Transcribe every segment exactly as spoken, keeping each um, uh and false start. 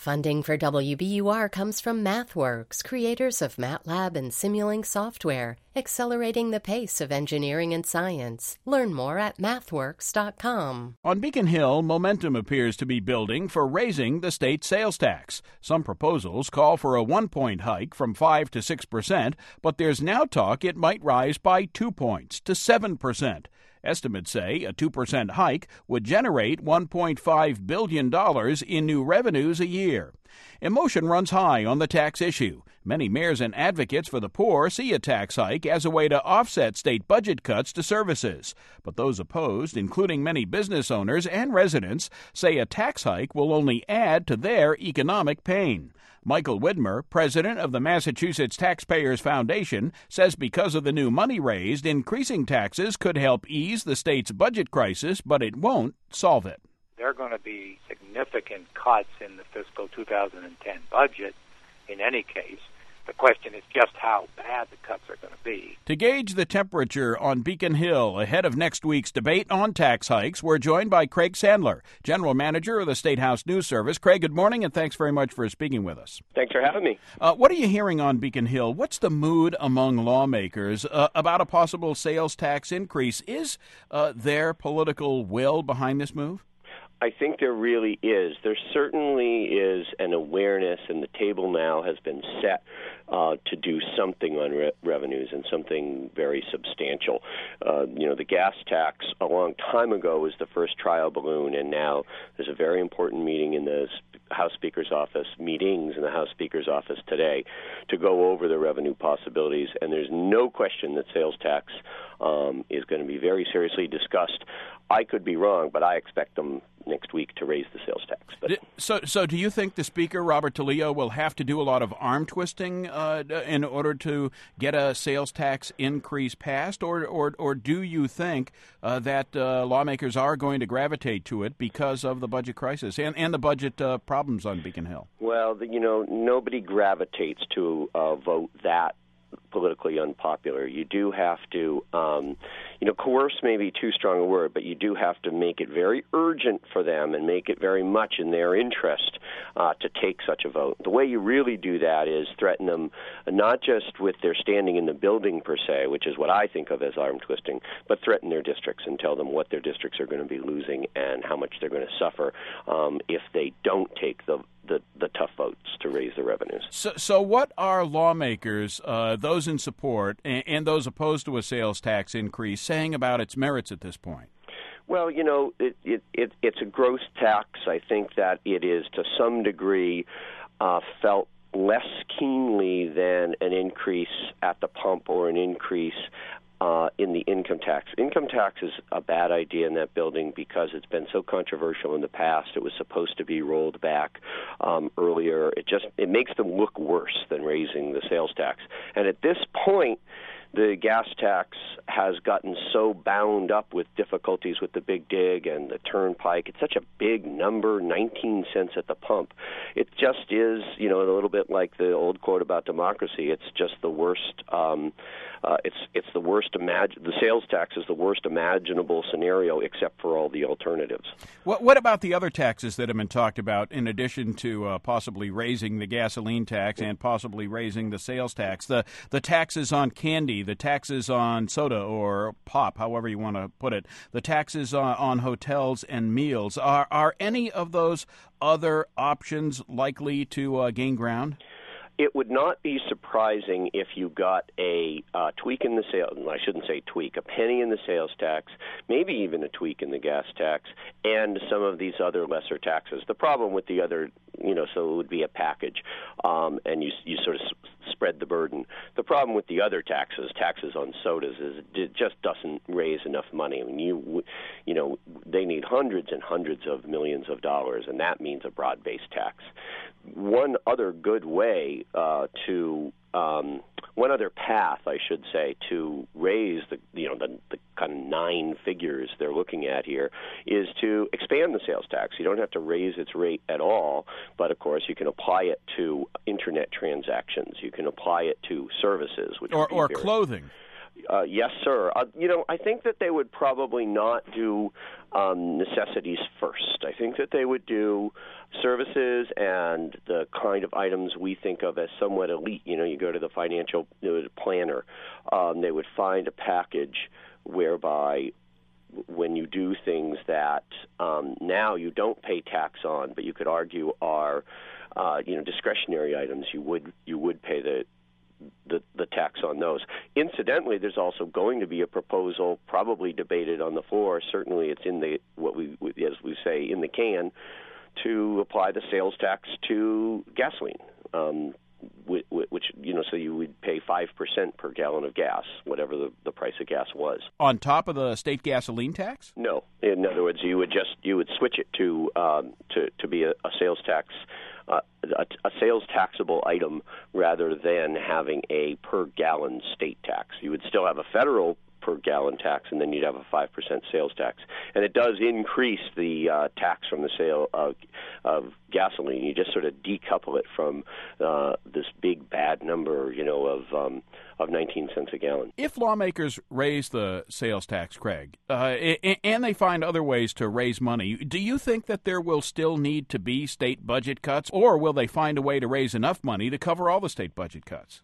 Funding for W B U R comes from MathWorks, creators of MATLAB and Simulink software, accelerating the pace of engineering and science. Learn more at mathworks dot com. On Beacon Hill, momentum appears to be building for raising the state sales tax. Some proposals call for a one-point hike from five to six percent, but there's now talk it might rise by two points to seven percent. Estimates say a two percent hike would generate one point five billion dollars in new revenues a year. Emotion runs high on the tax issue. Many mayors and advocates for the poor see a tax hike as a way to offset state budget cuts to services. But those opposed, including many business owners and residents, say a tax hike will only add to their economic pain. Michael Widmer, president of the Massachusetts Taxpayers Foundation, says because of the new money raised, increasing taxes could help ease the state's budget crisis, but it won't solve it. There are going to be significant cuts in the fiscal two thousand ten budget in any case. The question is just how bad the cuts are going to be. To gauge the temperature on Beacon Hill ahead of next week's debate on tax hikes, we're joined by Craig Sandler, General Manager of the State House News Service. Craig, good morning, and thanks very much for speaking with us. Thanks for having me. Uh, what are you hearing on Beacon Hill? What's the mood among lawmakers uh, about a possible sales tax increase? Is uh, there political will behind this move? I think there really is. There certainly is an awareness, and the table now has been set uh, to do something on re- revenues and something very substantial. Uh, you know, the gas tax a long time ago was the first trial balloon, and now there's a very important meeting in the House Speaker's office, meetings in the House Speaker's office today to go over the revenue possibilities, and there's no question that sales tax um, is going to be very seriously discussed. I could be wrong, but I expect them next week to raise the sales tax. But so, so do you think the Speaker, Robert Talio, will have to do a lot of arm twisting uh, in order to get a sales tax increase passed, or or, or do you think uh, that uh, lawmakers are going to gravitate to it because of the budget crisis and, and the budget uh, problems on Beacon Hill? Well, you know, nobody gravitates to a vote that politically unpopular. You do have to, um, you know, coerce may be too strong a word, but you do have to make it very urgent for them and make it very much in their interest uh, to take such a vote. The way you really do that is threaten them not just with their standing in the building per se, which is what I think of as arm twisting, but threaten their districts and tell them what their districts are going to be losing and how much they're going to suffer um, if they don't take the The, the tough votes to raise the revenues. So, so what are lawmakers, uh, those in support and, and those opposed to a sales tax increase, saying about its merits at this point? Well, you know, it, it, it, it's a gross tax. I think that it is, to some degree, uh, felt less keenly than an increase at the pump or an increase Uh, in the income tax. Income tax is a bad idea in that building because it's been so controversial in the past. It was supposed to be rolled back um, earlier. It just it makes them look worse than raising the sales tax. And at this point, the gas tax has gotten so bound up with difficulties with the Big Dig and the Turnpike. It's such a big number, nineteen cents at the pump. It just is, you know, a little bit like the old quote about democracy. It's just the worst. Um, uh, it's it's the worst. Imag- the sales tax is the worst imaginable scenario, except for all the alternatives. What What about the other taxes that have been talked about, in addition to uh, possibly raising the gasoline tax and possibly raising the sales tax? The the taxes on candy, the taxes on soda or pop, however you want to put it, the taxes on, on hotels and meals. Are are any of those other options likely to uh, gain ground? It would not be surprising if you got a uh, tweak in the sales, I shouldn't say tweak, a penny in the sales tax, maybe even a tweak in the gas tax, and some of these other lesser taxes. The problem with the other, you know, so it would be a package, um, and you you sort of s- spread the burden. The problem with the other taxes, taxes on sodas, is it just doesn't raise enough money. I mean, you, you know, they need hundreds and hundreds of millions of dollars, and that means a broad-based tax. One other good way uh, to um, one other path, I should say, to raise the you know the, the kind of nine figures they're looking at here is to expand the sales tax. You don't have to raise its rate at all, but of course you can apply it to internet transactions. You can apply it to services, which or, or very, clothing. Uh, yes, sir. Uh, you know, I think that they would probably not do um, necessities first. I think that they would do services and the kind of items we think of as somewhat elite. You know, you go to the financial planner, um, they would find a package whereby when you do things that um, now you don't pay tax on, but you could argue are, uh, you know, discretionary items, you would you would pay the The, the tax on those. Incidentally, there's also going to be a proposal, probably debated on the floor. Certainly, it's in the what we, as we say, in the can, to apply the sales tax to gasoline, um, which, which you know, so you would pay five percent per gallon of gas, whatever the, the price of gas was. On top of the state gasoline tax? No. In other words, you would just you would switch it to um, to to be a, a sales tax. Uh, a, a sales taxable item rather than having a per gallon state tax. You would still have a federal per gallon tax, and then you'd have a five percent sales tax. And it does increase the uh, tax from the sale of, of gasoline. You just sort of decouple it from uh, this big bad number, you know, of um, of nineteen cents a gallon. If lawmakers raise the sales tax, Craig, uh, and they find other ways to raise money, do you think that there will still need to be state budget cuts, or will they find a way to raise enough money to cover all the state budget cuts?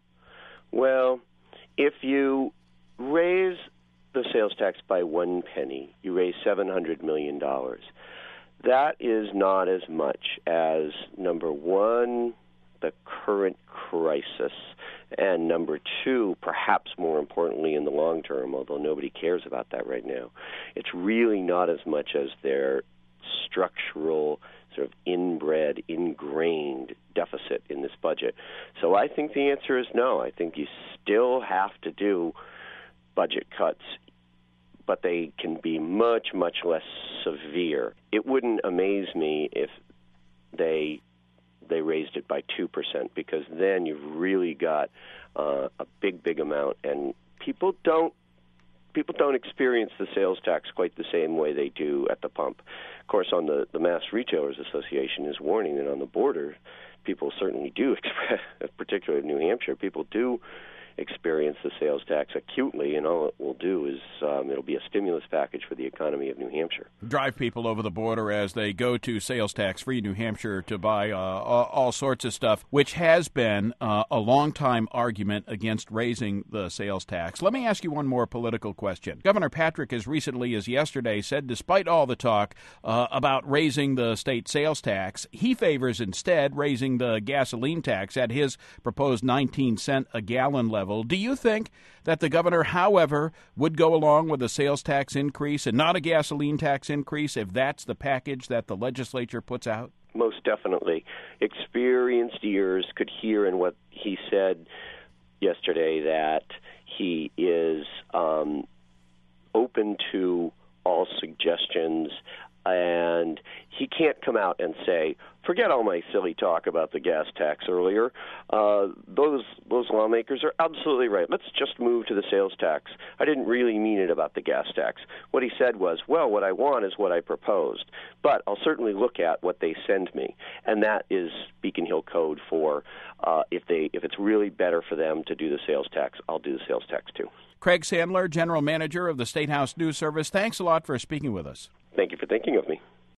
Well, if you raise the sales tax by one penny, you raise seven hundred million dollars. That is not as much as, number one, the current crisis, and number two, perhaps more importantly in the long term, although nobody cares about that right now, it's really not as much as their structural, sort of inbred, ingrained deficit in this budget. So I think the answer is no. I think you still have to do budget cuts, but they can be much, much less severe. It wouldn't amaze me if they they raised it by two percent, because then you've really got uh, a big, big amount, and people don't people don't experience the sales tax quite the same way they do at the pump. Of course, on the, the Mass Retailers Association is warning that on the border, people certainly do, particularly in New Hampshire, people do experience the sales tax acutely, and all it will do is um, it'll be a stimulus package for the economy of New Hampshire. Drive people over the border as they go to sales tax-free New Hampshire to buy uh, all, all sorts of stuff, which has been uh, a long-time argument against raising the sales tax. Let me ask you one more political question. Governor Patrick, as recently as yesterday, said despite all the talk uh, about raising the state sales tax, he favors instead raising the gasoline tax at his proposed nineteen cent a gallon level. Do you think that the governor, however, would go along with a sales tax increase and not a gasoline tax increase if that's the package that the legislature puts out? Most definitely. Experienced ears could hear in what he said yesterday that he is um, open to all suggestions, and he can't come out and say, forget all my silly talk about the gas tax earlier. Uh, those those lawmakers are absolutely right. Let's just move to the sales tax. I didn't really mean it about the gas tax. What he said was, well, what I want is what I proposed, but I'll certainly look at what they send me, and that is Beacon Hill code for uh, if they if it's really better for them to do the sales tax, I'll do the sales tax too. Craig Sandler, General Manager of the State House News Service, thanks a lot for speaking with us. Thank you for thinking of me.